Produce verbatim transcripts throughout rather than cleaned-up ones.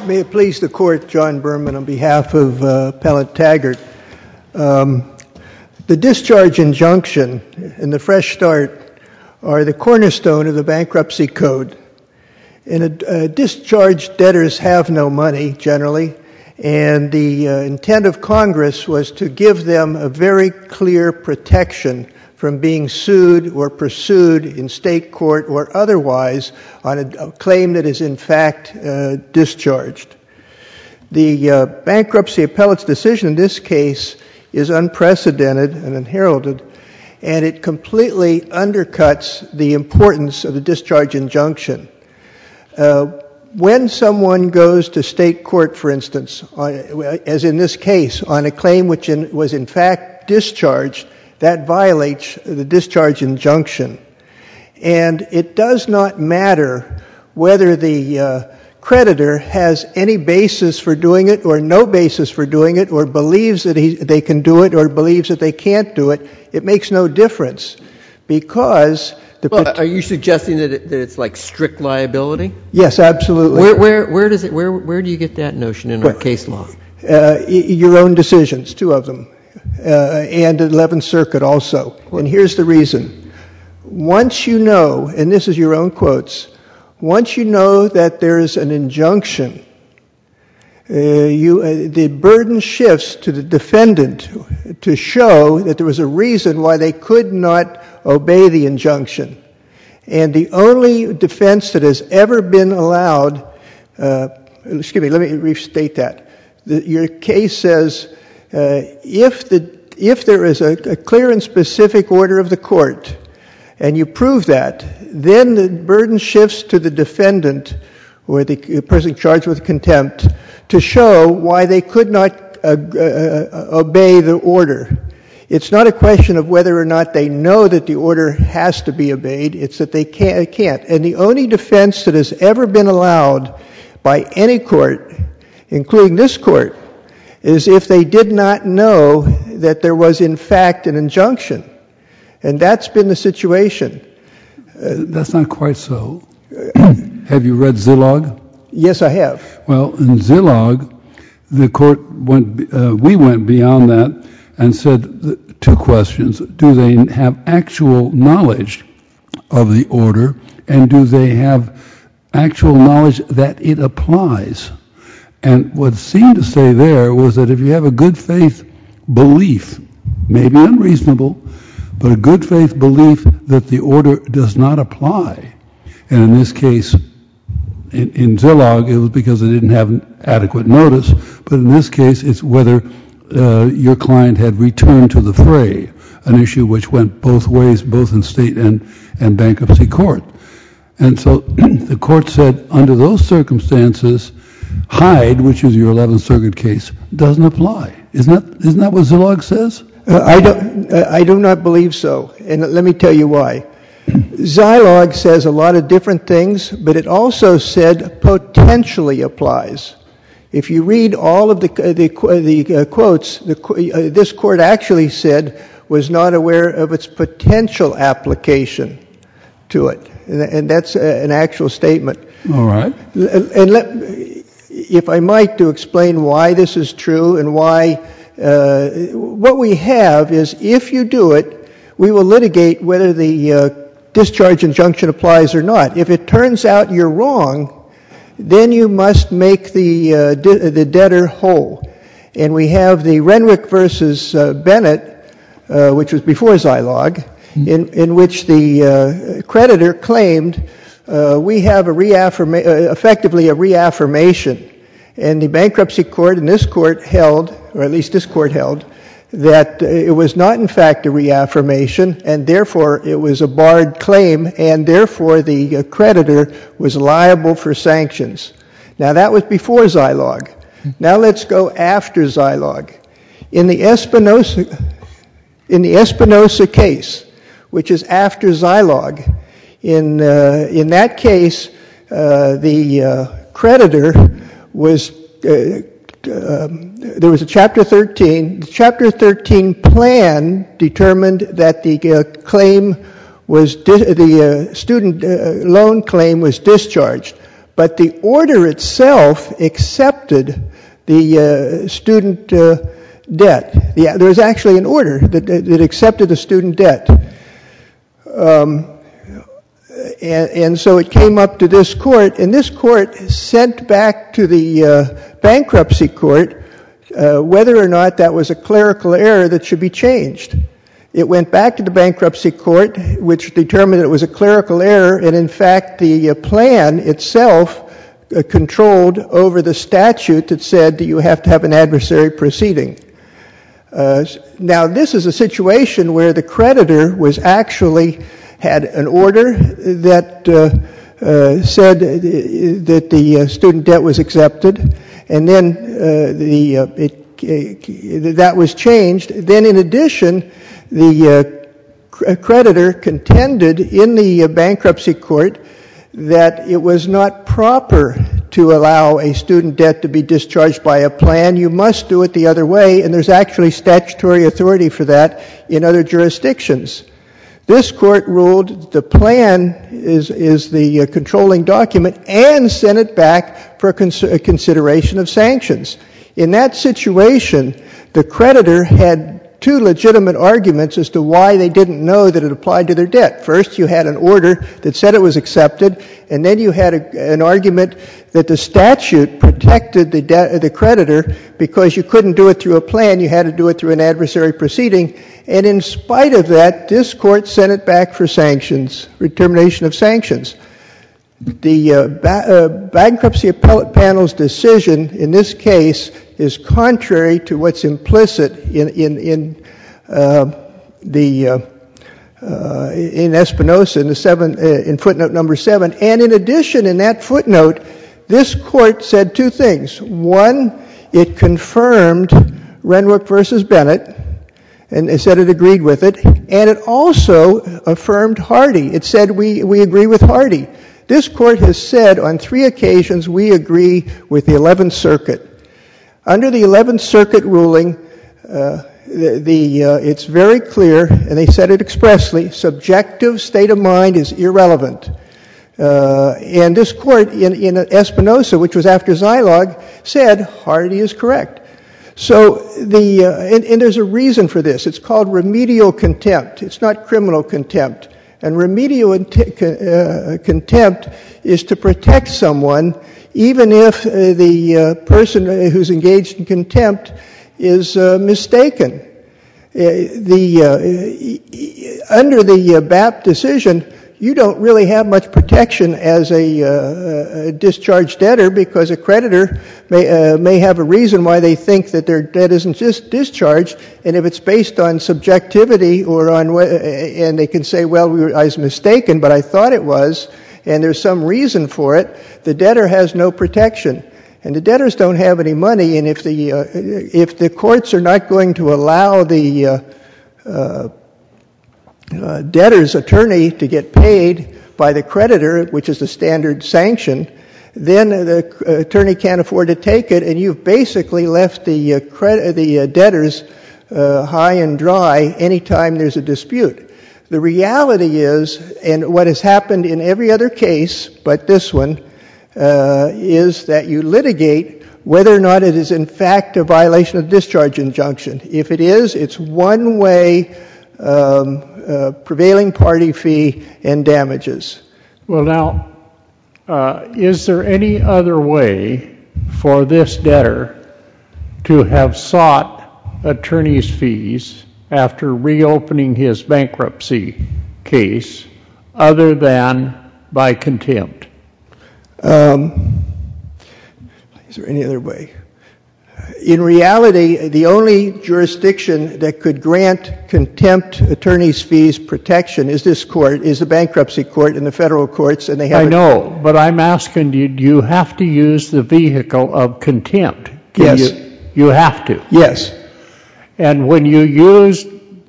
May it please the Court, John Berman on behalf of uh, Appellant Taggart. Um, the discharge injunction and the fresh start are the cornerstone of the bankruptcy code. And a, a discharged debtors have no money, generally, and the uh, intent of Congress was to give them a very clear protection from being sued or pursued in state court or otherwise on a, a claim that is in fact uh, discharged. The uh, bankruptcy appellate's decision in this case is unprecedented and unheralded, and it completely undercuts the importance of the discharge injunction. Uh, when someone goes to state court, for instance, on, as in this case, on a claim which in, was in fact discharged, that violates the discharge injunction. And it does not matter whether the uh, creditor has any basis for doing it or no basis for doing it, or believes that he, they can do it or believes that they can't do it. It makes no difference, because the well, are you suggesting that, it, that it's like strict liability? Yes, absolutely. Where where where does it where where do you get that notion in our well, case law? Uh, your own decisions, two of them. Uh, and eleventh Circuit also. And here's the reason. Once you know, and this is your own quotes, once you know that there is an injunction, uh, you, uh, the burden shifts to the defendant to show that there was a reason why they could not obey the injunction. And the only defense that has ever been allowed, uh, excuse me, let me restate that. The, your case says, Uh, if the if there is a, a clear and specific order of the court, and you prove that, then the burden shifts to the defendant or the person charged with contempt to show why they could not uh, uh, obey the order. It's not a question of whether or not they know that the order has to be obeyed. It's that they can't. can't. And the only defense that has ever been allowed by any court, including this court, is if they did not know that there was in fact an injunction. And that's been the situation. Uh, that's not quite so. Have you read Zilog? Yes, I have. Well, in Zilog, the court went, uh, we went beyond that and said two questions. Do they have actual knowledge of the order, and do they have actual knowledge that it applies? And what seemed to say there was that if you have a good faith belief, maybe unreasonable, but a good faith belief that the order does not apply, and in this case, in, in Zilog, it was because they didn't have adequate notice, but in this case, it's whether uh, your client had returned to the fray, an issue which went both ways, both in state and, and bankruptcy court. And so the court said, under those circumstances, Hyde, which is your eleventh Circuit case, doesn't apply. Isn't that, isn't that what Zilog says? Uh, I, don't, uh, I do not believe so, and let me tell you why. Zilog says a lot of different things, but it also said potentially applies. If you read all of the, uh, the, uh, the uh, quotes, the, uh, this court actually said was not aware of its potential application to it, and, and that's uh, an actual statement. All right. And let, if I might, to explain why this is true and why, uh, what we have is, if you do it, we will litigate whether the uh, discharge injunction applies or not. If it turns out you're wrong, then you must make the uh, de- the debtor whole. And we have the Renwick versus uh, Bennett, uh, which was before Zilog, in, in which the uh, creditor claimed uh, we have a reaffirma- uh, effectively a reaffirmation. And the bankruptcy court and this court held, or at least this court held, that it was not in fact a reaffirmation, and therefore it was a barred claim, and therefore the creditor was liable for sanctions. Now that was before Zilog. Now let's go after Zilog. In the Espinosa, in the Espinosa case, which is after Zilog, in uh, in that case, uh, the uh, creditor was uh, um, there was a Chapter thirteen. The Chapter thirteen plan determined that the uh, claim was di- the uh, student uh, loan claim was discharged, but the order itself accepted the uh, student uh, debt. Yeah, there was actually an order that, that accepted the student debt. Um, and, and so it came up to this court, and this court sent back to the uh, bankruptcy court uh, whether or not that was a clerical error that should be changed. It went back to the bankruptcy court, which determined that it was a clerical error, and in fact the uh, plan itself uh, controlled over the statute that said that you have to have an adversary proceeding. Uh, now this is a situation where the creditor was actually had an order that uh, uh, said that the uh, student debt was accepted, and then uh, the uh, it, uh, that was changed. Then in addition, the uh, creditor contended in the uh, bankruptcy court that it was not proper to allow a student debt to be discharged by a plan. You must do it the other way, and there's actually statutory authority for that in other jurisdictions. This court ruled the plan is, is the uh, controlling document and sent it back for cons- consideration of sanctions. In that situation, the creditor had two legitimate arguments as to why they didn't know that it applied to their debt. First, you had an order that said it was accepted, and then you had a, an argument that the statute protected the, de- the creditor because you couldn't do it through a plan, you had to do it through an adversary proceeding. And in spite of that, this court sent it back for sanctions, determination of sanctions. The uh, ba- uh, bankruptcy appellate panel's decision in this case is contrary to what's implicit in in, in uh, the uh, uh, in Espinosa in the seven uh, in footnote number seven. And in addition, in that footnote, this court said two things. One, it confirmed Renwick versus Bennett, and it said it agreed with it, and it also affirmed Hardy. It said we we agree with Hardy. This court has said on three occasions we agree with the eleventh Circuit. Under the eleventh Circuit ruling, uh, the, the uh, it's very clear, and they said it expressly, subjective state of mind is irrelevant. Uh, and this court in, in Espinosa, which was after Zilog, said Hardy is correct. So the uh, and, and there's a reason for this. It's called remedial contempt. It's not criminal contempt. And remedial uh, contempt is to protect someone even if uh, the uh, person who's engaged in contempt is uh, mistaken. Uh, the uh, under the uh, B A P decision, you don't really have much protection as a, uh, a discharged debtor because a creditor may uh, may have a reason why they think that their debt isn't just discharged, and if it's based on subjectivity or on uh, and they can say, well, we were, I was mistaken, but I thought it was, and there's some reason for it, the debtor has no protection. And the debtors don't have any money, and if the uh, if the courts are not going to allow the uh, uh, Uh, debtor's attorney to get paid by the creditor, which is the standard sanction, then the uh, attorney can't afford to take it, and you've basically left the uh, cred- the uh, debtors uh, high and dry anytime there's a dispute. The reality is, and what has happened in every other case but this one, uh, is that you litigate whether or not it is in fact a violation of discharge injunction. If it is, it's one way um, Uh, prevailing party fee and damages. Well, now, uh, is there any other way for this debtor to have sought attorney's fees after reopening his bankruptcy case other than by contempt? Um, is there any other way? In reality, the only jurisdiction that could grant contempt attorney's fees protection is this court, is the bankruptcy court and the federal courts, and they have. I know, but I'm asking you: do you have to use the vehicle of contempt? Can yes. You, you have to. Yes. And when you use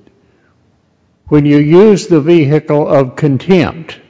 when you use the vehicle of contempt,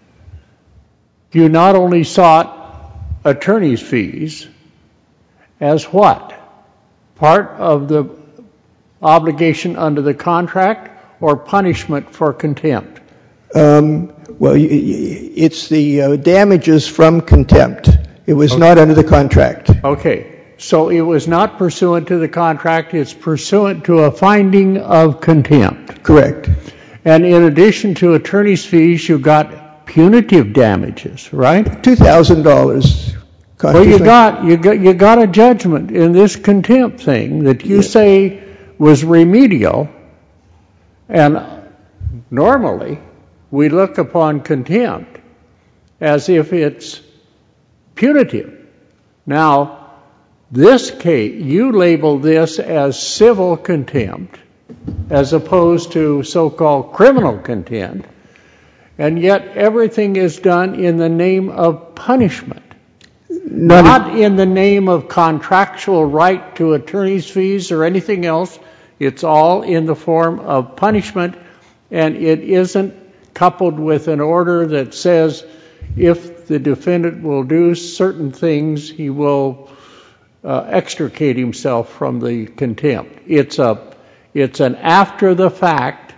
you not only sought attorney's fees as what? Part of the obligation under the contract or punishment for contempt? Um, well, y- y- it's the uh, damages from contempt. It was Okay. not under the contract. Okay. So it was not pursuant to the contract, it's pursuant to a finding of contempt. Correct. And in addition to attorney's fees, you got punitive damages, right? two thousand dollars. Well, you got, you got, you got a judgment in this contempt thing that you Yeah. say was remedial, and normally we look upon contempt as if it's punitive. Now, this case, you label this as civil contempt as opposed to so-called criminal contempt, and yet everything is done in the name of punishment, Not, not in the name of contractual right to attorney's fees or anything else. It's all in the form of punishment, and it isn't coupled with an order that says if the defendant will do certain things, he will uh, extricate himself from the contempt. It's a, it's an after-the-fact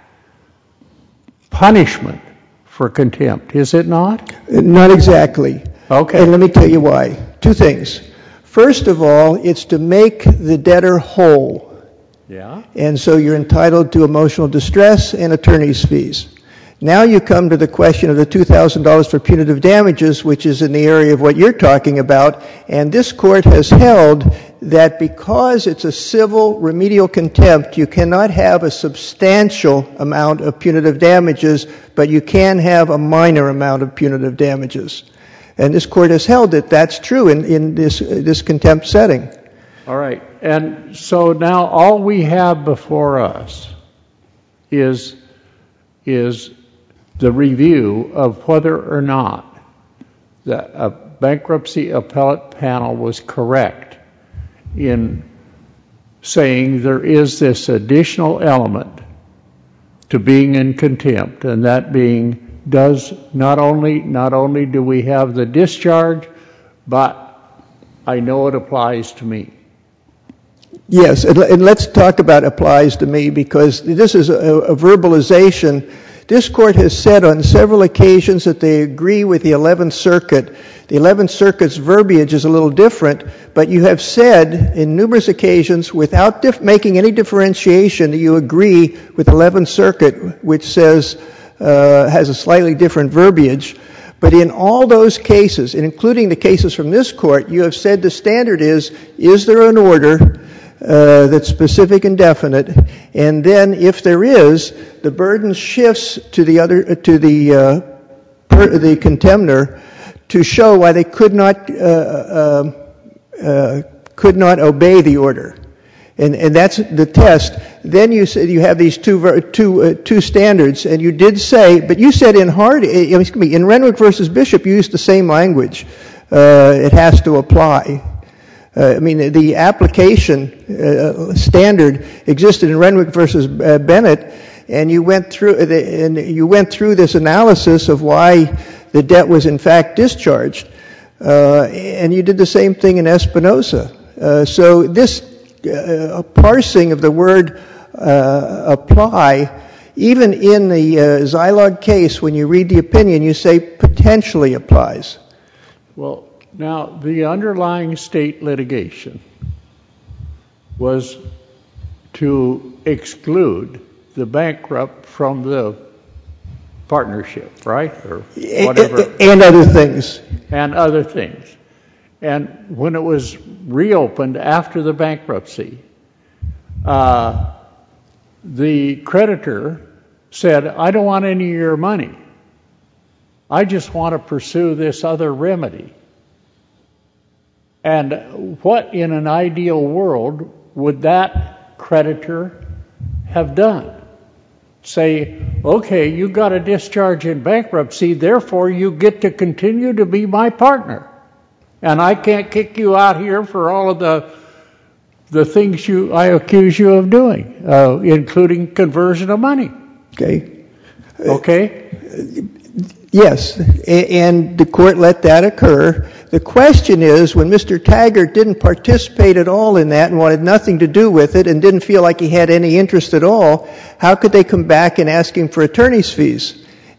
punishment for contempt, is it not? not exactly. Okay. And let me tell you why. Two things. First of all, it's to make the debtor whole. Yeah. And so you're entitled to emotional distress and attorney's fees. Now you come to the question of the two thousand dollars for punitive damages, which is in the area of what you're talking about. And this court has held that because it's a civil remedial contempt, you cannot have a substantial amount of punitive damages, but you can have a minor amount of punitive damages. And this court has held that that's true in, in this, uh, this contempt setting. All right. And so now all we have before us is, is the review of whether or not the a bankruptcy appellate panel was correct in saying there is this additional element to being in contempt, and that being does not only not only do we have the discharge, but I know it applies to me. Yes, and, and let's talk about applies to me, because this is a, a verbalization. This court has said on several occasions that they agree with the eleventh Circuit. The eleventh Circuit's verbiage is a little different, but you have said in numerous occasions, without dif- making any differentiation, that you agree with the eleventh Circuit, which says, uh, has a slightly different verbiage. But in all those cases, including the cases from this court, you have said the standard is, is there an order Uh, that's specific and definite, and then if there is, the burden shifts to the other uh, to the uh, per, the contemner to show why they could not uh, uh, uh, could not obey the order, and and that's the test. Then you said you have these two two uh, two standards, and you did say, but you said in Hard, excuse me, in Renwick versus Bishop, you used the same language. Uh, it has to apply. Uh, I mean, the application uh, standard existed in Renwick versus uh, Bennett, and you went through uh, the, and you went through this analysis of why the debt was in fact discharged, uh, and you did the same thing in Espinoza. Uh, so this uh, parsing of the word uh, apply, even in the uh, Zilog case, when you read the opinion, you say potentially applies. Well, now, the underlying state litigation was to exclude the bankrupt from the partnership, right? Or whatever. And other things. And other things. And when it was reopened after the bankruptcy, uh, the creditor said, I don't want any of your money. I just want to pursue this other remedy. And what in an ideal world would that creditor have done? Say, okay, you got a discharge in bankruptcy, therefore you get to continue to be my partner. And I can't kick you out here for all of the the things you I accuse you of doing, uh, including conversion of money. Okay. Okay? Yes, and the court let that occur. The question is, when Mister Taggart didn't participate at all in that and wanted nothing to do with it and didn't feel like he had any interest at all, how could they come back and ask him for attorney's fees?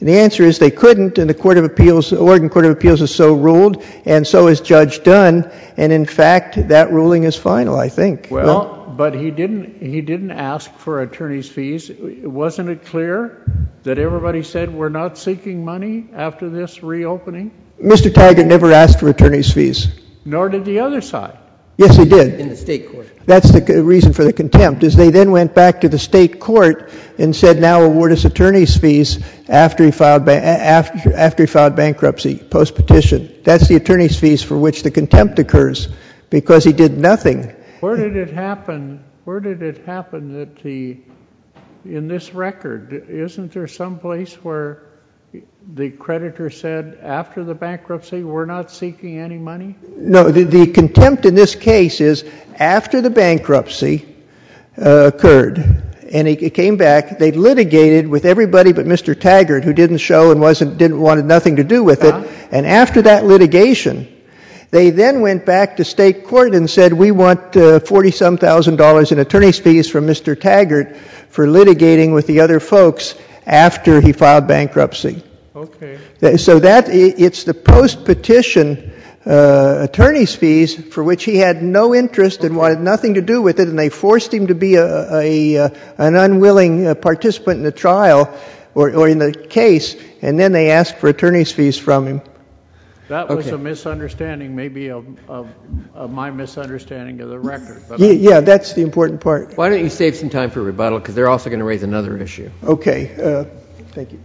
And the answer is they couldn't, and the Court of Appeals, Oregon Court of Appeals has so ruled, and so has Judge Dunn, and in fact, that ruling is final, I think. Well, well but he didn't, he didn't ask for attorney's fees. Wasn't it clear that everybody said we're not seeking money after this reopening? Mister Taggart never asked for attorney's fees. Nor did the other side. Yes, he did. In the state court. That's the reason for the contempt, is they then went back to the state court and said, now award us attorney's fees after he filed ba- after after he filed bankruptcy, post-petition. That's the attorney's fees for which the contempt occurs, because he did nothing. Where did it happen? Where did it happen that the, in this record, isn't there some place where the creditor said, after the bankruptcy, we're not seeking any money? No, the, the contempt in this case is after the bankruptcy uh, occurred, and he, he came back, they litigated with everybody but Mister Taggart, who didn't show and wasn't didn't wanted nothing to do with uh-huh. it. And after that litigation, they then went back to state court and said, we want uh, forty-some thousand dollars in attorney's fees from Mister Taggart for litigating with the other folks after he filed bankruptcy. Okay. So that it's the post-petition uh, attorney's fees for which he had no interest okay. and wanted nothing to do with it, and they forced him to be a, a, a an unwilling uh, participant in the trial or, or in the case, and then they asked for attorney's fees from him. That was okay. a misunderstanding, maybe of, of, of my misunderstanding of the record. But yeah, yeah, that's the important part. Why don't you save some time for rebuttal, because they're also going to raise another issue. Okay. Uh, thank you.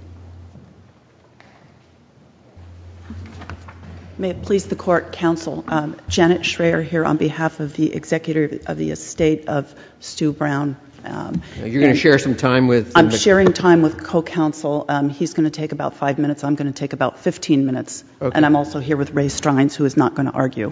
May it please the Court, Counsel. Um, Janet Schreier here on behalf of the executor of the estate of Stu Brown. Um, You're going to share some time with... I'm the... sharing time with co-counsel. Um, he's going to take about five minutes. I'm going to take about fifteen minutes. Okay. And I'm also here with Ray Strines, who is not going to argue.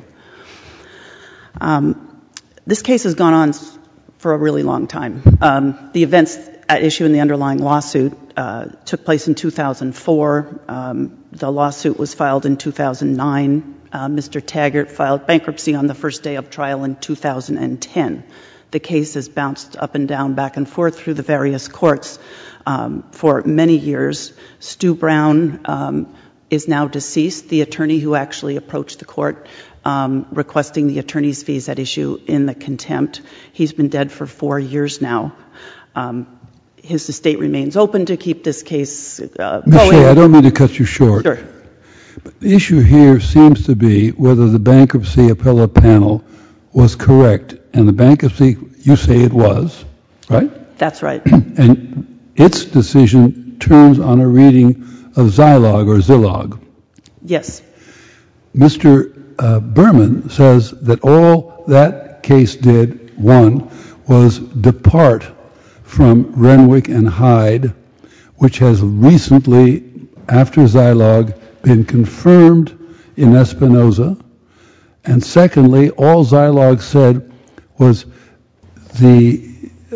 Um, this case has gone on for a really long time. Um, the events at issue in the underlying lawsuit uh, took place in two thousand four. Um, the lawsuit was filed in two thousand nine. Uh, Mister Taggart filed bankruptcy on the first day of trial in two thousand ten. The case has bounced up and down, back and forth through the various courts um, for many years. Stu Brown um, is now deceased, the attorney who actually approached the court um, requesting the attorney's fees at issue in the contempt. He's been dead for four years now. Um, his estate remains open to keep this case uh, Miz going. Shea, I don't mean to cut you short. Sure. But the issue here seems to be whether the bankruptcy appellate panel was correct. And the bankruptcy, you say it was, right? That's right. And its decision turns on a reading of Zilog or Zilog. Yes. Mister Uh, Berman says that all that case did, one, was depart from Renwick and Hyde, which has recently, after Zilog, been confirmed in Espinoza. And secondly, all Zilog said was the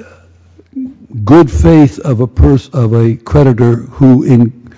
good faith of a pers- of a creditor who in,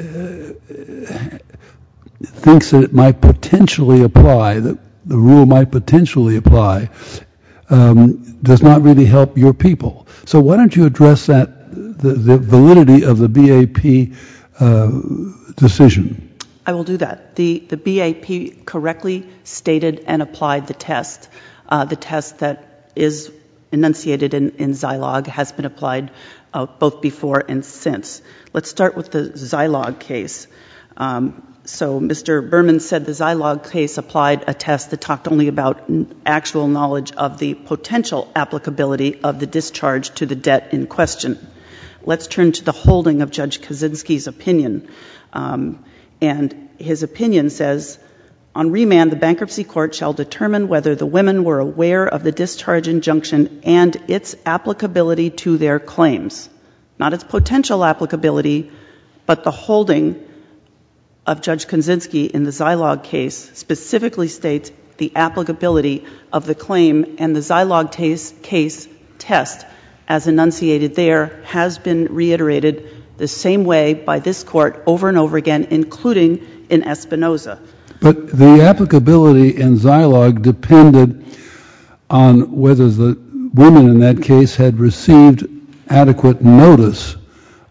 uh, thinks that it might potentially apply, that the rule might potentially apply, um, does not really help your people. So why don't you address that, the, the validity of the B A P uh, decision? I will do that. The, the B A P correctly stated and applied the test. Uh, the test that is enunciated in, in Zilog has been applied uh, both before and since. Let's start with the Zilog case. Um, so Mister Berman said the Zilog case applied a test that talked only about actual knowledge of the potential applicability of the discharge to the debt in question. Let's turn to the holding of Judge Kaczynski's opinion. Um, and his opinion says, on remand, the bankruptcy court shall determine whether the women were aware of the discharge injunction and its applicability to their claims. Not its potential applicability, but the holding of Judge Kaczynski in the Zilog case specifically states the applicability of the claim, and the Zilog case, case test, as enunciated there, has been reiterated the same way by this court over and over again, including in Espinoza. But the applicability in Zilog depended on whether the women in that case had received adequate notice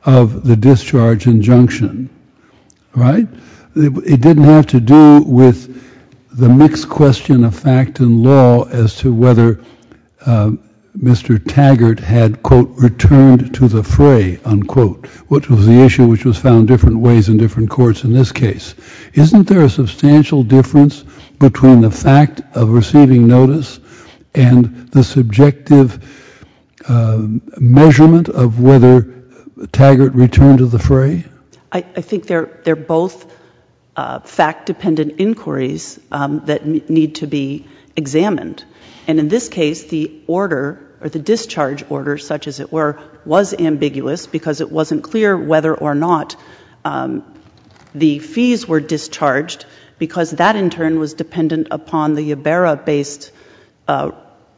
of the discharge injunction, right? It, it didn't have to do with the mixed question of fact and law as to whether uh, Mister Taggart had, quote, returned to the fray, unquote, which was the issue which was found different ways in different courts in this case. Isn't there a substantial difference between the fact of receiving notice and the subjective uh, measurement of whether Taggart returned to the fray? I, I think they're, they're both uh, fact-dependent inquiries um, that m- need to be examined. And in this case, the order, or the discharge order, such as it were, was ambiguous because it wasn't clear whether or not um, the fees were discharged, because that in turn was dependent upon the Ibarra-based uh,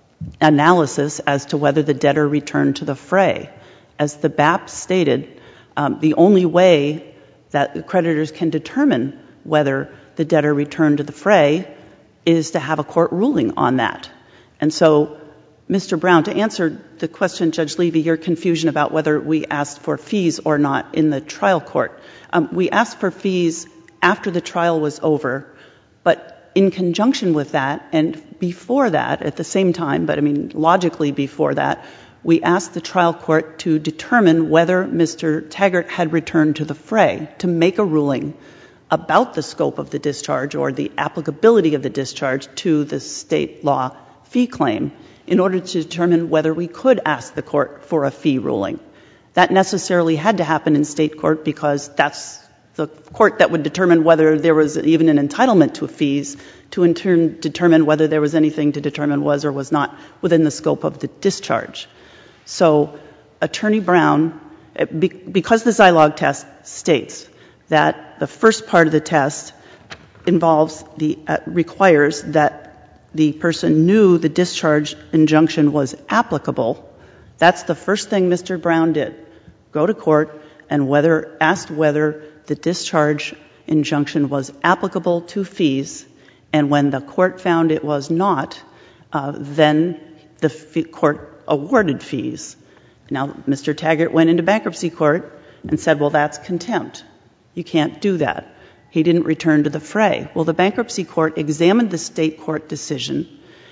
analysis as to whether the debtor returned to the fray. As the B A P stated, um, the only way that the creditors can determine whether the debtor returned to the fray is to have a court ruling on that. And so, Mister Brown, to answer the question, Judge Levy, your confusion about whether we asked for fees or not in the trial court, um, we asked for fees after the trial was over, but in conjunction with that, and before that, at the same time, but I mean logically before that, we asked the trial court to determine whether Mister Taggart had returned to the fray, to make a ruling about the scope of the discharge or the applicability of the discharge to the state law fee claim in order to determine whether we could ask the court for a fee ruling. That necessarily had to happen in state court because that's the court that would determine whether there was even an entitlement to fees, to in turn determine whether there was anything to determine was or was not within the scope of the discharge. So Attorney Brown, because the Zilog test states that the first part of the test involves the, uh, requires that the person knew the discharge injunction was applicable, that's the first thing Mister Brown did. Go to court and whether, asked whether the discharge injunction was applicable to fees, and when the court found it was not, uh, then the fee court awarded fees. Now, Mister Taggart went into bankruptcy court and said, well, that's contempt. You can't do that. He didn't return to the fray. Well, the bankruptcy court examined the state court decision,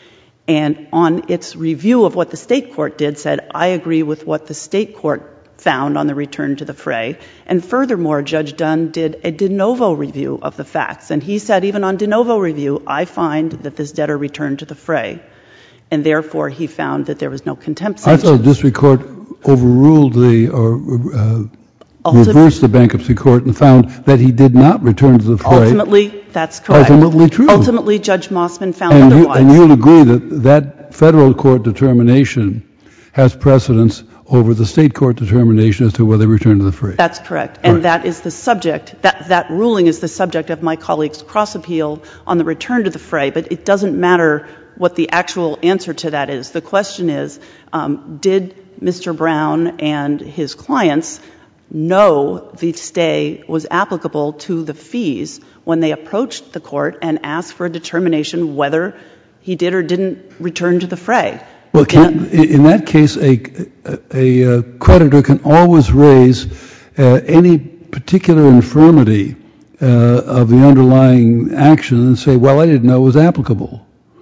and on its review of what the state court did said, I agree with what the state court found on the return to the fray. And furthermore, Judge Dunn did a de novo review of the facts. And he said, even on de novo review, I find that this debtor returned to the fray. And therefore, he found that there was no contempt sanction. I thought the district court overruled the, or uh, reversed the bankruptcy court and found that he did not return to the fray. Ultimately, that's correct. Ultimately true. Ultimately, Judge Mossman found and otherwise. You, and you'll agree that that federal court determination has precedence over the state court determination as to whether they return to the fray. That's correct. And right. that is the subject, that, that ruling is the subject of my colleague's cross-appeal on the return to the fray. But it doesn't matter what the actual answer to that is. The question is, um, did Mister Brown and his clients know the stay was applicable to the fees when they approached the court and asked for a determination whether he did or didn't return to the fray? Well, can, in that case, a, a, a creditor can always raise uh, any particular infirmity uh, of the underlying action and say, well, I didn't know it was applicable.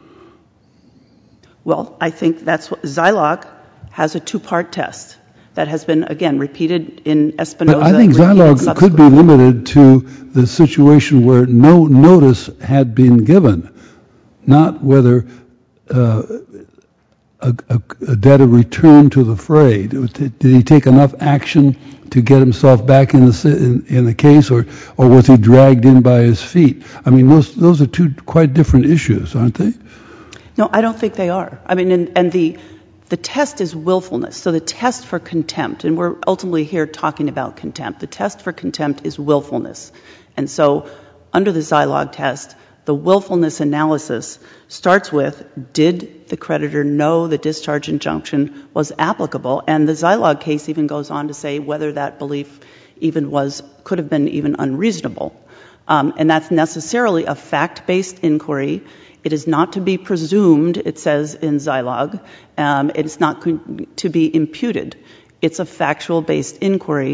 Well, I think that's what Zilog has a two-part test that has been, again, repeated in Espinoza. But I think Zilog could be limited to the situation where no notice had been given, not whether uh, A, a, a debtor returned to the fray. Did he take enough action to get himself back in the in, in the case, or or was he dragged in by his feet? I mean, those those are two quite different issues, aren't they? No, I don't think they are. I mean, and, and the the test is willfulness. So the test for contempt, and we're ultimately here talking about contempt. The test for contempt is willfulness, and so under the Zilog test, the willfulness analysis starts with, did the creditor know the discharge injunction was applicable? And the Zilog case even goes on to say whether that belief even was, could have been even unreasonable. Um, and that's necessarily a fact-based inquiry. It is not to be presumed, it says in Zilog. Um, it's not to be imputed. It's a factual-based inquiry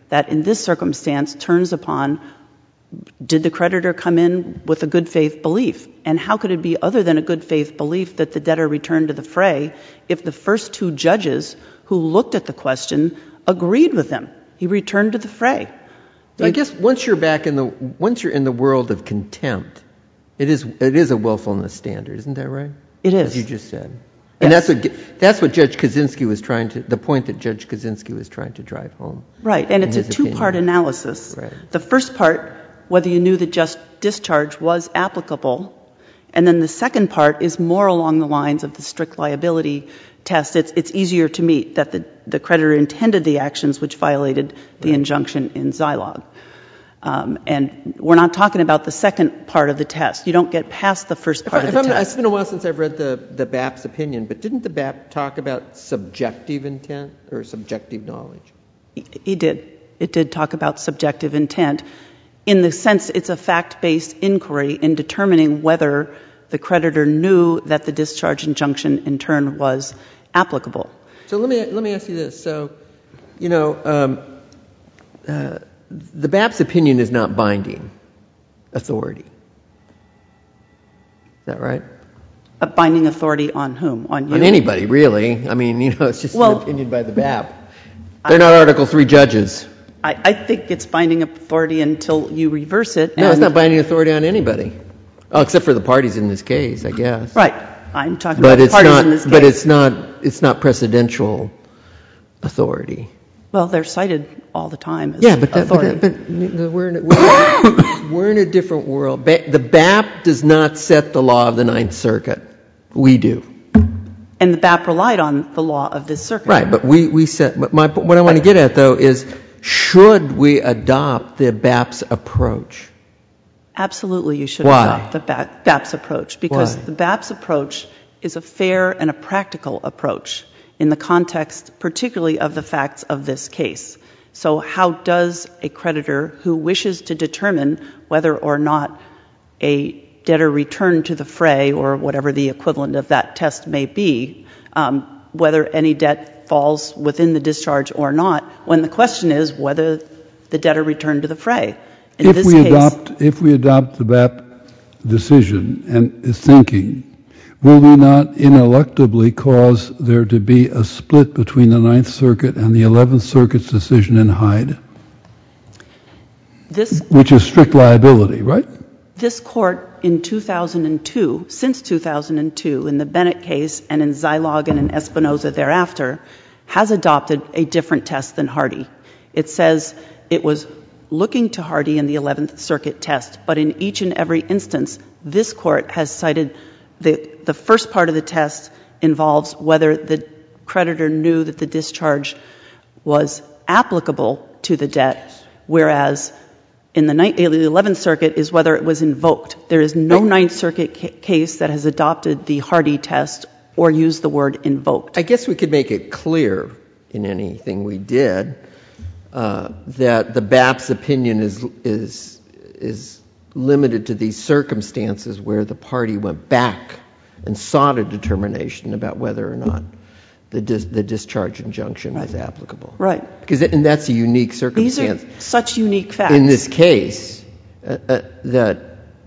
that in this circumstance turns upon, did the creditor come in with a good faith belief? And how could it be other than a good faith belief that the debtor returned to the fray if the first two judges who looked at the question agreed with him? He returned to the fray. I guess once you're back in the once you're in the world of contempt, it is it is a willfulness standard, isn't that right? It is. As you just said. And Yes. that's what that's what Judge Kaczynski was trying to the point that Judge Kaczynski was trying to drive home. Right, and it's a his two-part opinion. analysis. Right. The first part, whether you knew that just discharge was applicable, and then the second part is more along the lines of the strict liability test. It's, it's easier to meet that the, the creditor intended the actions which violated the Right. injunction in Zilog. Um, and we're not talking about the second part of the test. You don't get past the first part If of the I'm, test. It's been a while since I've read the, the B A P's opinion, but didn't the B A P talk about subjective intent or subjective knowledge? He, he did. It did talk about subjective intent in the sense it's a fact-based inquiry in determining whether the creditor knew that the discharge injunction in turn was applicable. So let me let me ask you this. So, you know, um, uh, the B A P's opinion is not binding authority. Is that right? A binding authority on whom? On you? On anybody, really. I mean, you know, it's just Well, an opinion by the B A P. They're not Article three judges. I, I think it's binding authority until you reverse it. No, it's and- not binding authority on anybody. Oh, except for the parties in this case, I guess. Right. I'm talking But about the it's parties not. in this case. But it's not. It's not precedential authority. Well, they're cited all the time as Yeah, but that, but, authority. that, but we're in a, we're, we're in a different world. Ba- The B A P does not set the law of the Ninth Circuit. We do. And the B A P relied on the law of this circuit. Right, but we, we set, but my, what I want to get at, though, is should we adopt the B A P's approach? Absolutely, you should Why? adopt the B A P's approach because Why? the B A P's approach is a fair and a practical approach in the context particularly of the facts of this case. So how does a creditor who wishes to determine whether or not a debtor returned to the fray or whatever the equivalent of that test may be, um, whether any debt falls within the discharge or not, when the question is whether the debtor returned to the fray? In If this we case, adopt, if we adopt the B A P decision and its thinking, will we not ineluctably cause there to be a split between the Ninth Circuit and the Eleventh Circuit's decision in Hyde, this which is strict liability, right? This court in two thousand two, since two thousand two, in the Bennett case and in Zilog and in Espinoza thereafter, has adopted a different test than Hardy. It says it was looking to Hardy in the Eleventh Circuit test, but in each and every instance, this court has cited the, the first part of the test involves whether the creditor knew that the discharge was applicable to the debt, whereas in the, ni- the Eleventh Circuit is whether it was invoked. There is no Ninth Circuit ca- case that has adopted the Hardy test or used the word invoked. I guess we could make it clear in anything we did uh, that the B A P's opinion is is is limited to these circumstances where the party went back and sought a determination about whether or not the dis- the discharge injunction was applicable. Right. Because it, and that's a unique These circumstance. are such unique facts. In this case, uh, uh, that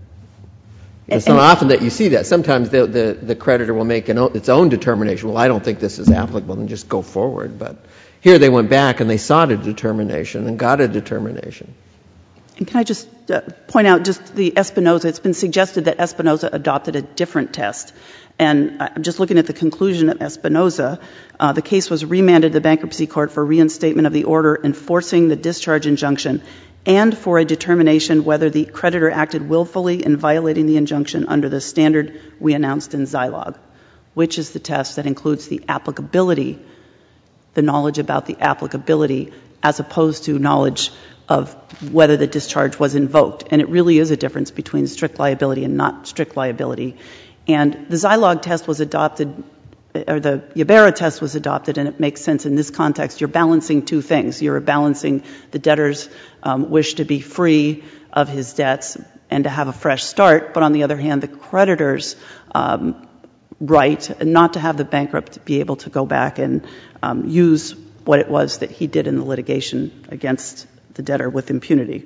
it's And- not often that you see that. Sometimes the the, the creditor will make an o- its own determination. Well, I don't think this is applicable, and just go forward. But here they went back and they sought a determination and got a determination. And can I just uh, point out just the Espinoza, it's been suggested that Espinoza adopted a different test. And I'm just looking at the conclusion of Espinoza. Uh, the case was remanded to the bankruptcy court for reinstatement of the order enforcing the discharge injunction and for a determination whether the creditor acted willfully in violating the injunction under the standard we announced in Zilog, which is the test that includes the applicability, the knowledge about the applicability, as opposed to knowledge of whether the discharge was invoked. And it really is a difference between strict liability and not strict liability. And the Zilog test was adopted, or the Ybarra test was adopted, and it makes sense in this context. You're balancing two things. You're balancing the debtor's um, wish to be free of his debts and to have a fresh start, but on the other hand, the creditor's um, right not to have the bankrupt be able to go back and um, use what it was that he did in the litigation against the debtor with impunity.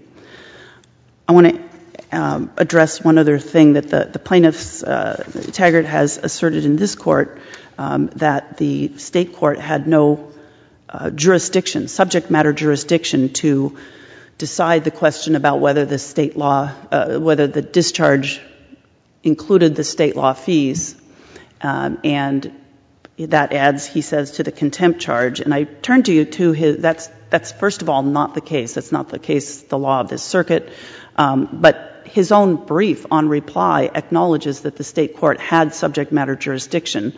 I want to um, address one other thing that the, the plaintiff's, uh, Taggart has asserted in this court, um, that the state court had no uh, jurisdiction, subject matter jurisdiction, to decide the question about whether the state law, uh, whether the discharge included the state law fees, um, and that adds, he says, to the contempt charge. And I turn to you to his, that's, that's first of all not the case. That's not the case, the law of this circuit. Um, but his own brief on reply acknowledges that the state court had subject matter jurisdiction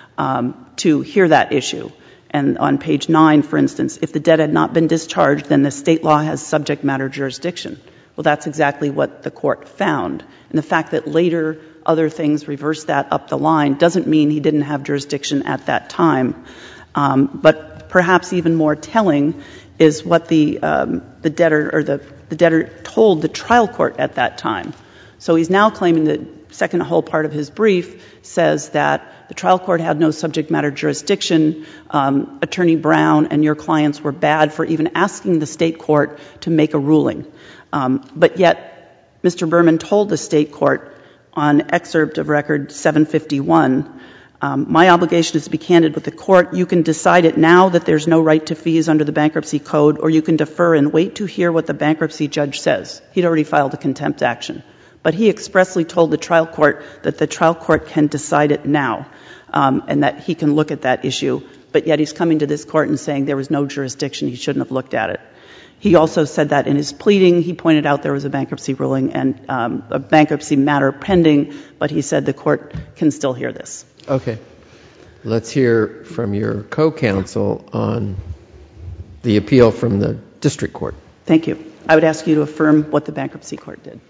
um, to hear that issue. And on page nine, for instance, if the debt had not been discharged, then the state law has subject matter jurisdiction. Well, that's exactly what the court found. And the fact that later other things reversed that up the line doesn't mean he didn't have jurisdiction at that time. Um, but perhaps even more telling is what the um, the debtor or the, the debtor told the trial court at that time. So he's now claiming that second whole part of his brief says that the trial court had no subject matter jurisdiction. Um, Attorney Brown and your clients were bad for even asking the state court to make a ruling. Um, but yet, Mister Berman told the state court on excerpt of record seven fifty-one, um, my obligation is to be candid with the court. You can decide it now that there's no right to fees under the bankruptcy code, or you can defer and wait to hear what the bankruptcy judge says. He'd already filed a contempt action. But he expressly told the trial court that the trial court can decide it now, um, and that he can look at that issue. But yet he's coming to this court and saying there was no jurisdiction, he shouldn't have looked at it. He also said that in his pleading. He pointed out there was a bankruptcy ruling and um, a bankruptcy matter pending, but he said the court can still hear this. Okay. Let's hear from your co-counsel on the appeal from the district court. Thank you. I would ask you to affirm what the bankruptcy court did.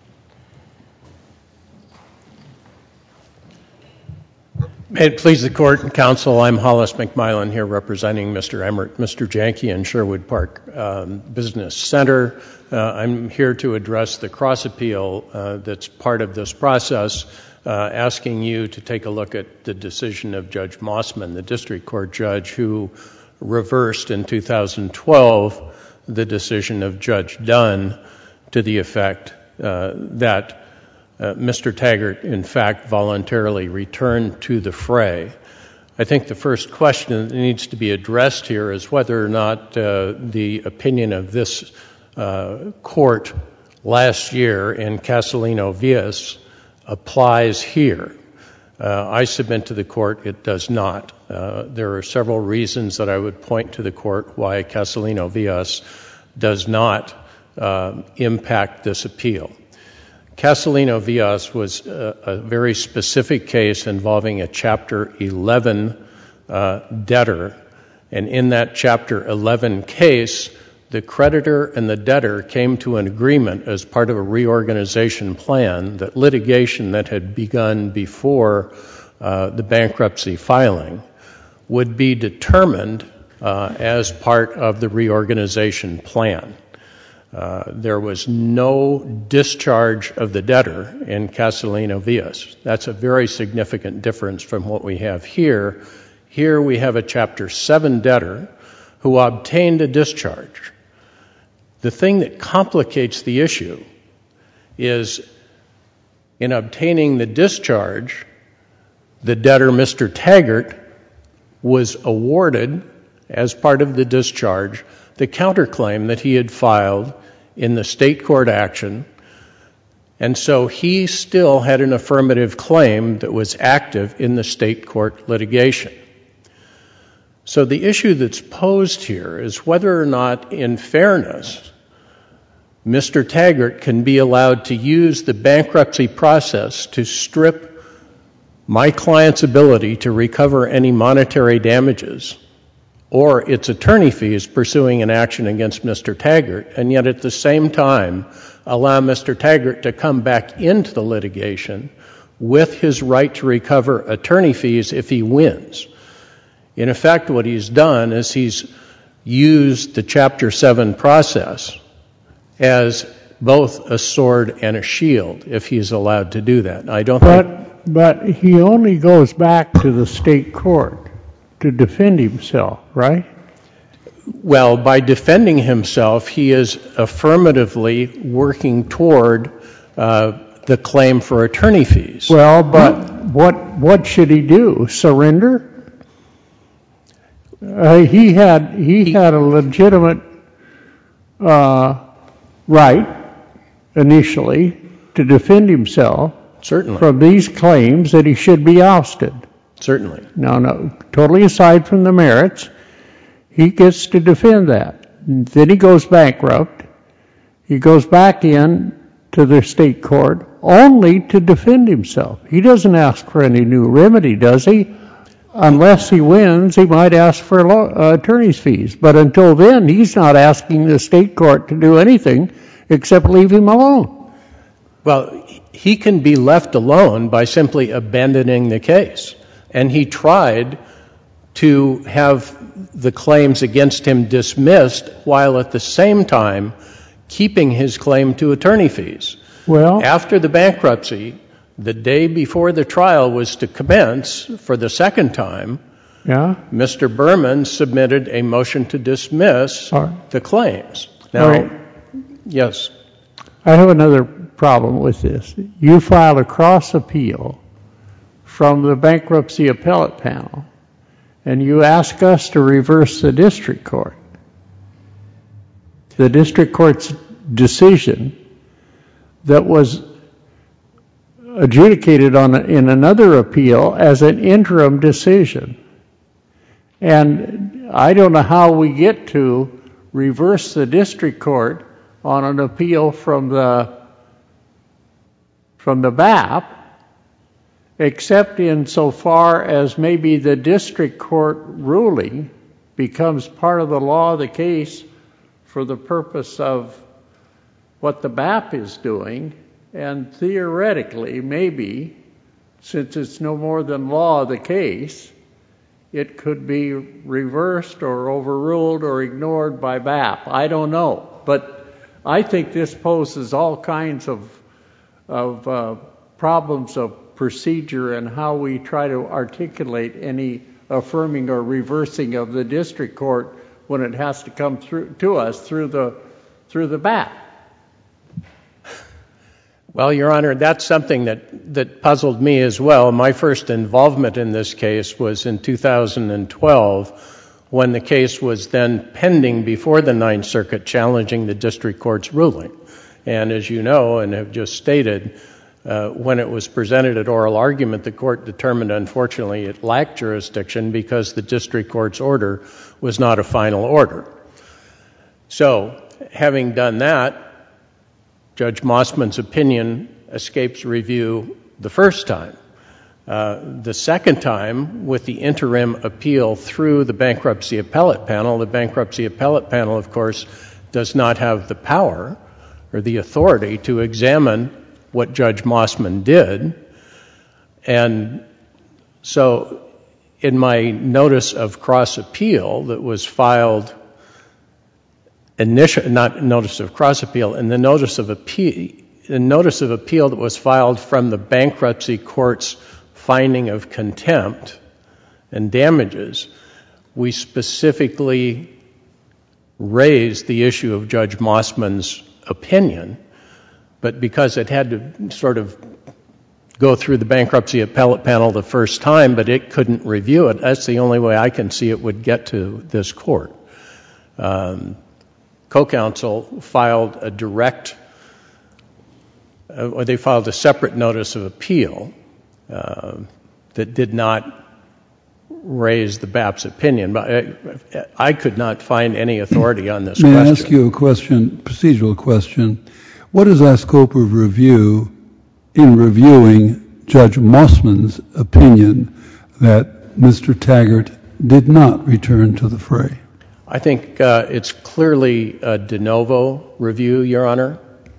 May it please the court and counsel, I'm Hollis McMillan here representing Mister Emmert, Mister Janke in Sherwood Park um, Business Center. Uh, I'm here to address the cross appeal uh, that's part of this process, uh, asking you to take a look at the decision of Judge Mossman, the district court judge who reversed in two thousand twelve the decision of Judge Dunn to the effect uh, that Uh, Mister Taggart, in fact, voluntarily returned to the fray. I think the first question that needs to be addressed here is whether or not uh, the opinion of this uh, court last year in Castellino-Villas applies here. Uh, I submit to the court it does not. Uh, there are several reasons that I would point to the court why Castellino-Villas does not uh, impact this appeal. Castellino-Villas was a, a very specific case involving a Chapter eleven uh, debtor, and in that Chapter eleven case, the creditor and the debtor came to an agreement as part of a reorganization plan that litigation that had begun before uh, the bankruptcy filing would be determined uh, as part of the reorganization plan. Uh, there was no discharge of the debtor in Castellino-Villas. That's a very significant difference from what we have here. Here we have a Chapter seven debtor who obtained a discharge. The thing that complicates the issue is in obtaining the discharge, the debtor, Mister Taggart, was awarded, as part of the discharge, the counterclaim that he had filed in the state court action, and so he still had an affirmative claim that was active in the state court litigation. So the issue that's posed here is whether or not, in fairness, Mister Taggart can be allowed to use the bankruptcy process to strip my client's ability to recover any monetary damages or its attorney fees pursuing an action against Mister Taggart, and yet at the same time allow Mister Taggart to come back into the litigation with his right to recover attorney fees if he wins. In effect, what he's done is he's used the Chapter seven process as both a sword and a shield, if he's allowed to do that. I don't but, think... But he only goes back to the state court to defend himself, right? Well, by defending himself, he is affirmatively working toward uh, the claim for attorney fees. Well, but what what should he do? Surrender? Uh, he had he had a legitimate uh, right initially to defend himself Certainly. from these claims that he should be ousted. Certainly. Now, no, totally aside from the merits, he gets to defend that. Then he goes bankrupt. He goes back in to the state court only to defend himself. He doesn't ask for any new remedy, does he? Unless he wins, he might ask for law, uh, attorney's fees. But until then, he's not asking the state court to do anything except leave him alone. Well, he can be left alone by simply abandoning the case. And he tried to have the claims against him dismissed while at the same time keeping his claim to attorney fees. Well, after the bankruptcy, the day before the trial was to commence for the second time, yeah, Mister Berman submitted a motion to dismiss right. the claims. Now, right. yes. I have another problem with this. You filed a cross appeal from the bankruptcy appellate panel, and you ask us to reverse the district court. The district court's decision that was adjudicated on in another appeal as an interim decision. And I don't know how we get to reverse the district court on an appeal from the from the B A P, except insofar as maybe the district court ruling becomes part of the law of the case for the purpose of what the B A P is doing, and theoretically, maybe, since it's no more than law of the case, it could be reversed or overruled or ignored by B A P. I don't know. But I think this poses all kinds of, of uh, problems of procedure and how we try to articulate any affirming or reversing of the district court when it has to come through to us through the through the B A P. Well, Your Honor, that's something that, that puzzled me as well. My first involvement in this case was in two thousand twelve, when the case was then pending before the Ninth Circuit challenging the district court's ruling. And as you know and have just stated, uh, when it was presented at oral argument, the court determined, unfortunately, it lacked jurisdiction because the district court's order was not a final order. So, having done that, Judge Mossman's opinion escapes review the first time. Uh, the second time, with the interim appeal through the bankruptcy appellate panel, the bankruptcy appellate panel, of course, does not have the power or the authority to examine what Judge Mossman did. And so, in my notice of cross appeal that was filed Initial, not notice of cross appeal, in the notice of appeal, the notice of appeal that was filed from the bankruptcy court's finding of contempt and damages, we specifically raised the issue of Judge Mossman's opinion, but because it had to sort of go through the bankruptcy appellate panel the first time, but it couldn't review it, that's the only way I can see it would get to this court. Um, Co-counsel filed a direct, uh, or they filed a separate notice of appeal uh, that did not raise the B A P's opinion. But I, I could not find any authority on this May question. May I ask you a question, procedural question? What is our scope of review in reviewing Judge Mossman's opinion that Mister Taggart did not return to the fray? I think uh, it's clearly a de novo review, Your Honor.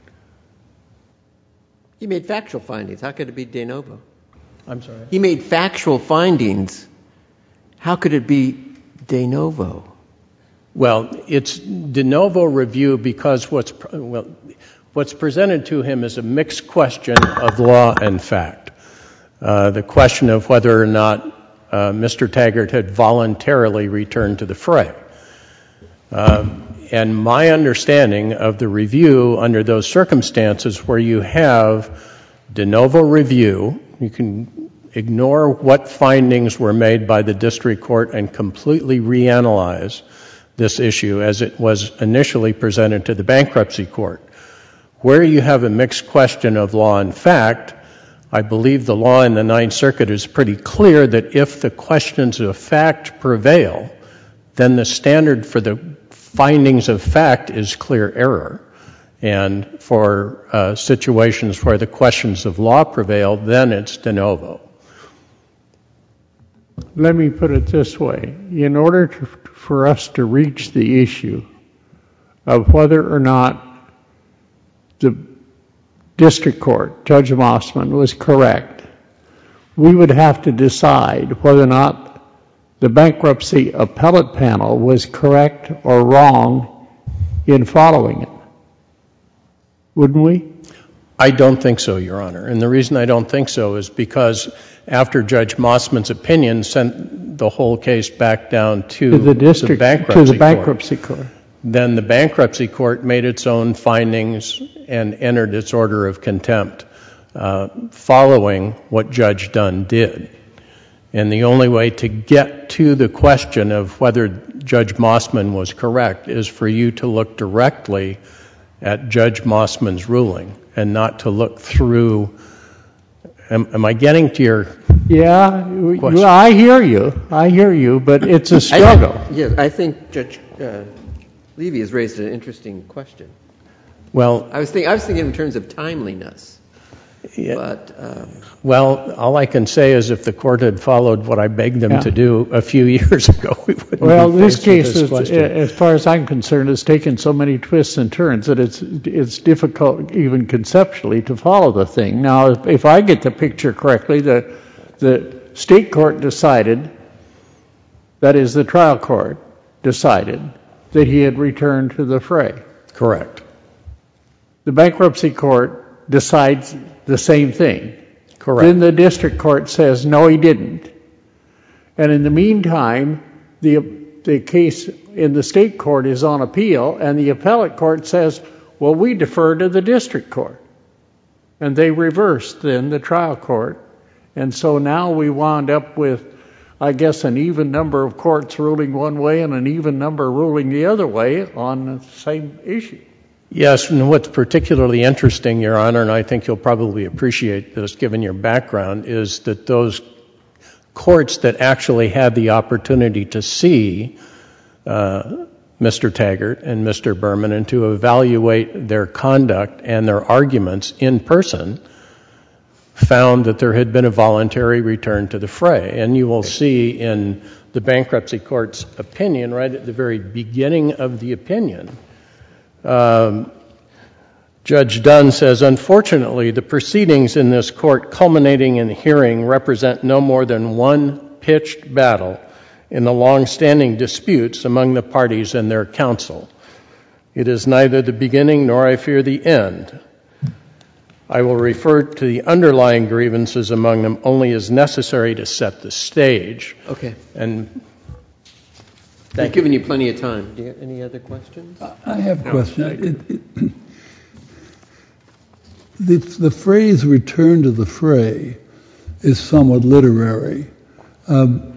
He made factual findings. How could it be de novo? I'm sorry? He made factual findings. How could it be de novo? Well, it's de novo review because what's well, what's presented to him is a mixed question of law and fact. Uh, the question of whether or not uh, Mister Taggart had voluntarily returned to the fray. Uh, and my understanding of the review under those circumstances where you have de novo review, you can ignore what findings were made by the district court and completely reanalyze this issue as it was initially presented to the bankruptcy court. Where you have a mixed question of law and fact, I believe the law in the Ninth Circuit is pretty clear that if the questions of fact prevail, then the standard for the findings of fact is clear error. And for uh, situations where the questions of law prevail, then it's de novo. Let me put it this way. In order to, for us to reach the issue of whether or not the district court, Judge Mossman, was correct, we would have to decide whether or not the bankruptcy appellate panel was correct or wrong in following it. Wouldn't we? I don't think so, Your Honor. And the reason I don't think so is because after Judge Mossman's opinion sent the whole case back down to, to the district, the bankruptcy, to the bankruptcy court, court, then the bankruptcy court made its own findings and entered its order of contempt uh, following what Judge Dunn did. And the only way to get to the question of whether Judge Mossman was correct is for you to look directly at Judge Mossman's ruling and not to look through. Am, am I getting to your Yeah, question? Well, I hear you. I hear you, but it's a struggle. I, yeah, I think Judge uh, Levy has raised an interesting question. Well, I was, think, I was thinking in terms of timeliness. Yeah. But, um, well, all I can say is if the court had followed what I begged them Yeah. to do a few years ago, we wouldn't Well, be this faced with case, this is, question. as far as I'm concerned, has taken so many twists and turns that it's it's difficult even conceptually to follow the thing. Now, if, if I get the picture correctly, the the state court decided, that is, the trial court decided that he had returned to the fray. Correct. The bankruptcy court decides the same thing. Correct. Then the district court says, no, he didn't. And in the meantime, the the case in the state court is on appeal, and the appellate court says, well, we defer to the district court. And they reversed then the trial court. And so now we wound up with, I guess, an even number of courts ruling one way and an even number ruling the other way on the same issue. Yes, and what's particularly interesting, Your Honor, and I think you'll probably appreciate this given your background, is that those courts that actually had the opportunity to see uh, Mister Taggart and Mister Berman and to evaluate their conduct and their arguments in person found that there had been a voluntary return to the fray. And you will see in the bankruptcy court's opinion, right at the very beginning of the opinion, Um, Judge Dunn says, unfortunately, the proceedings in this court culminating in hearing represent no more than one pitched battle in the long-standing disputes among the parties and their counsel. It is neither the beginning nor, I fear, the end. I will refer to the underlying grievances among them only as necessary to set the stage. okay. And I've given you plenty of time. Do you have any other questions? I have a question. It, it, the, the phrase return to the fray is somewhat literary. Um,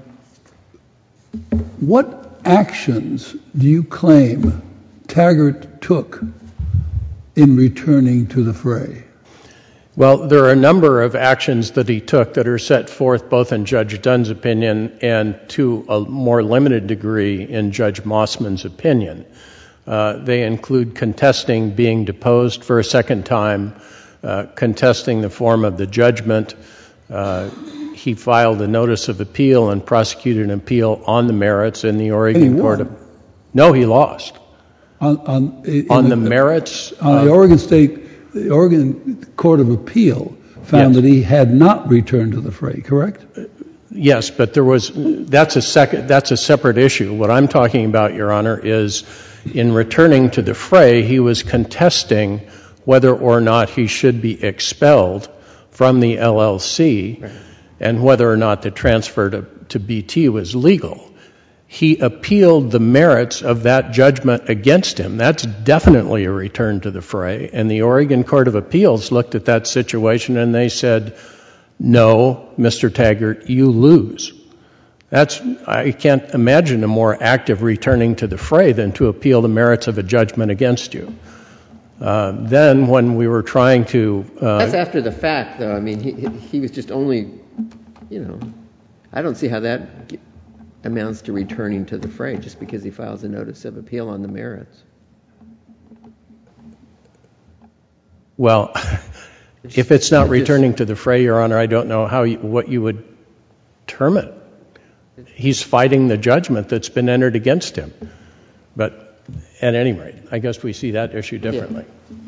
what actions do you claim Taggart took in returning to the fray? Well, there are a number of actions that he took that are set forth both in Judge Dunn's opinion and to a more limited degree in Judge Mossman's opinion. Uh, they include contesting being deposed for a second time, uh, contesting the form of the judgment. Uh, he filed a notice of appeal and prosecuted an appeal on the merits in the Oregon Court of... No, he lost. On, on, on the, the merits... On the Oregon State... The Oregon Court of Appeal found yes. that he had not returned to the fray, correct? Yes, but there was, that's a second, that's a separate issue. What I'm talking about, Your Honor, is in returning to the fray, he was contesting whether or not he should be expelled from the L L C right. and whether or not the transfer to, to B T was legal. he appealed the merits of that judgment against him. That's definitely a return to the fray. And the Oregon Court of Appeals looked at that situation and they said, no, Mister Taggart, you lose. That's, I can't imagine a more active returning to the fray than to appeal the merits of a judgment against you. Uh, then when we were trying to... Uh, That's after the fact, though. I mean, he, he was just only, you know, I don't see how that amounts to returning to the fray just because he files a notice of appeal on the merits. Well, if it's not returning to the fray, Your Honor, I don't know how you, what you would term it. He's fighting the judgment that's been entered against him. But at any rate, I guess we see that issue differently.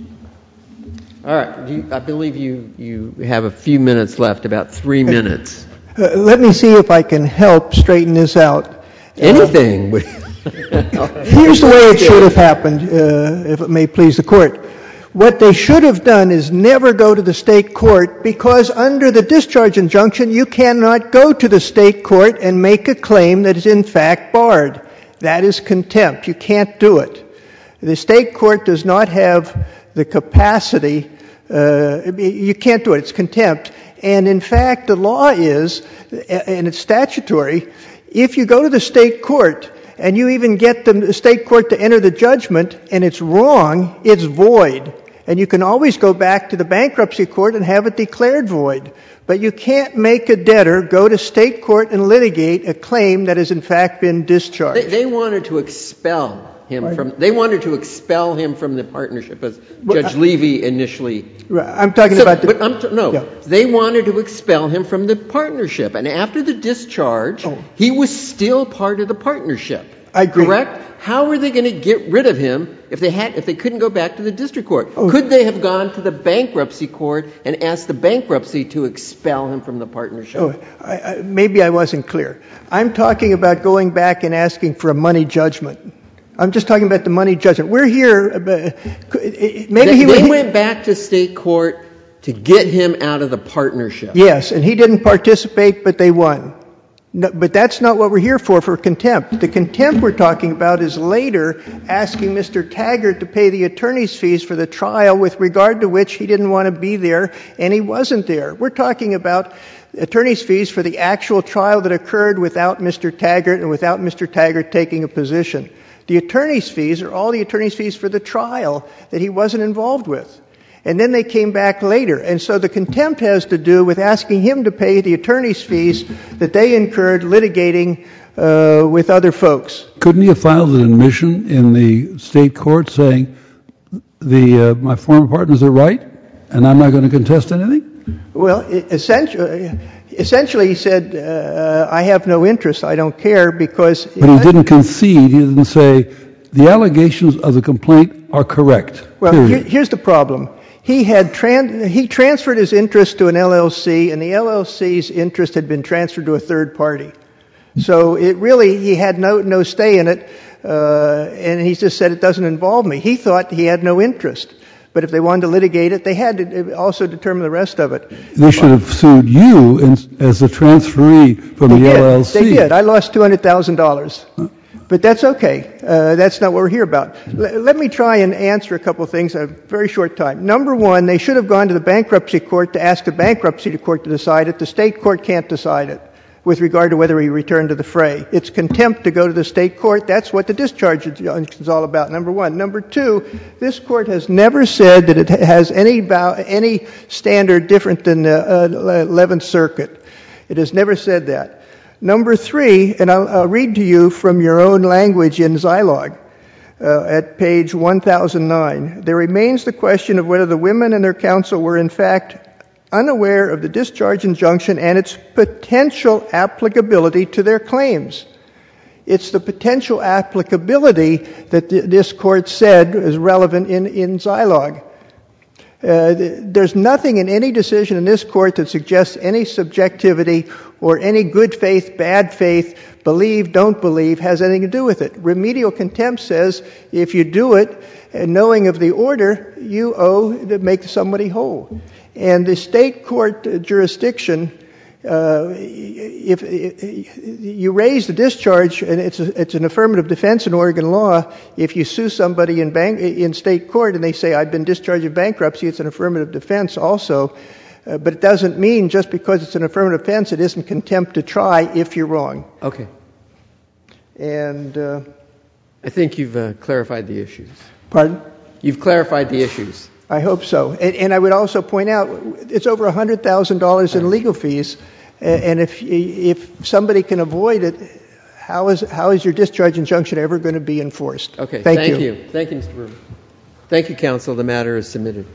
Yeah. All right. You, I believe you, you have a few minutes left, about three minutes. Uh, let me see if I can help straighten this out. Anything. Uh, here's the way it should have happened, uh, if it may please the court. What they should have done is never go to the state court, because under the discharge injunction, you cannot go to the state court and make a claim that is in fact barred. That is contempt. You can't do it. The state court does not have the capacity. Uh, you can't do it. It's contempt. And in fact, the law is, and it's statutory, if you go to the state court and you even get the state court to enter the judgment and it's wrong, it's void. And you can always go back to the bankruptcy court and have it declared void. But you can't make a debtor go to state court and litigate a claim that has in fact been discharged. They, they wanted to expel him Pardon? from, they wanted to expel him from the partnership, as well, Judge I, Levy initially. I'm talking so, about the... But I'm t- no, yeah. They wanted to expel him from the partnership. And after the discharge, oh. he was still part of the partnership. I agree. Correct? How were they going to get rid of him if they had, if they couldn't go back to the district court? Oh. Could they have gone to the bankruptcy court and asked the bankruptcy to expel him from the partnership? Oh, I, I, maybe I wasn't clear. I'm talking about going back and asking for a money judgment. I'm just talking about the money judgment. We're here. Uh, maybe they, he they would, went back to state court to get him out of the partnership. Yes, and he didn't participate, but they won. No, but that's not what we're here for, for contempt. The contempt we're talking about is later asking Mister Taggart to pay the attorney's fees for the trial with regard to which he didn't want to be there, and he wasn't there. We're talking about attorney's fees for the actual trial that occurred without Mister Taggart and without Mister Taggart taking a position. The attorney's fees are all the attorney's fees for the trial that he wasn't involved with. And then they came back later. And so the contempt has to do with asking him to pay the attorney's fees that they incurred litigating uh, with other folks. Couldn't he have filed an admission in the state court saying, the uh, my former partners are right, and I'm not going to contest anything? Well, essentially, essentially he said, uh, I have no interest, I don't care, because... But he didn't concede, he didn't say, the allegations of the complaint are correct. Well, here, here's the problem. He had tran- he transferred his interest to an L L C, and the L L C's interest had been transferred to a third party. So it really, he had no no stay in it, uh, and he just said it doesn't involve me. He thought he had no interest. But if they wanted to litigate it, they had to also determine the rest of it. They should have sued you in, as a transferee from they the did. L L C. They did. I lost two hundred thousand dollars. Huh? But that's okay. Uh, that's not what we're here about. L- let me try and answer a couple of things in a very short time. Number one, they should have gone to the bankruptcy court to ask the bankruptcy court to decide it. The state court can't decide it with regard to whether he returned to the fray. It's contempt to go to the state court. That's what the discharge is all about, number one. Number two, this court has never said that it has any bow, any standard different than the uh, eleventh Circuit. It has never said that. Number three, and I'll, I'll read to you from your own language in Zilog uh, at page one thousand nine. There remains the question of whether the women and their counsel were in fact unaware of the discharge injunction and its potential applicability to their claims. It's the potential applicability that th- this court said is relevant in, in Zilog. Uh, there's nothing in any decision in this court that suggests any subjectivity or any good faith, bad faith, believe, don't believe, has anything to do with it. Remedial contempt says if you do it, and knowing of the order, you owe to make somebody whole. And the state court jurisdiction Uh, if, if you raise the discharge, and it's a, it's an affirmative defense in Oregon law, if you sue somebody in bank in state court and they say I've been discharged in bankruptcy, it's an affirmative defense also. Uh, but it doesn't mean just because it's an affirmative defense, it isn't contempt to try if you're wrong. Okay. And uh, I think you've uh, clarified the issues. Pardon? You've clarified the issues. I hope so. And, and I would also point out it's over one hundred thousand dollars in legal fees. And if if somebody can avoid it, how is how is your discharge injunction ever going to be enforced? Okay. Thank, Thank you. you. Thank you, Mister Berman. Thank you, counsel. The matter is submitted.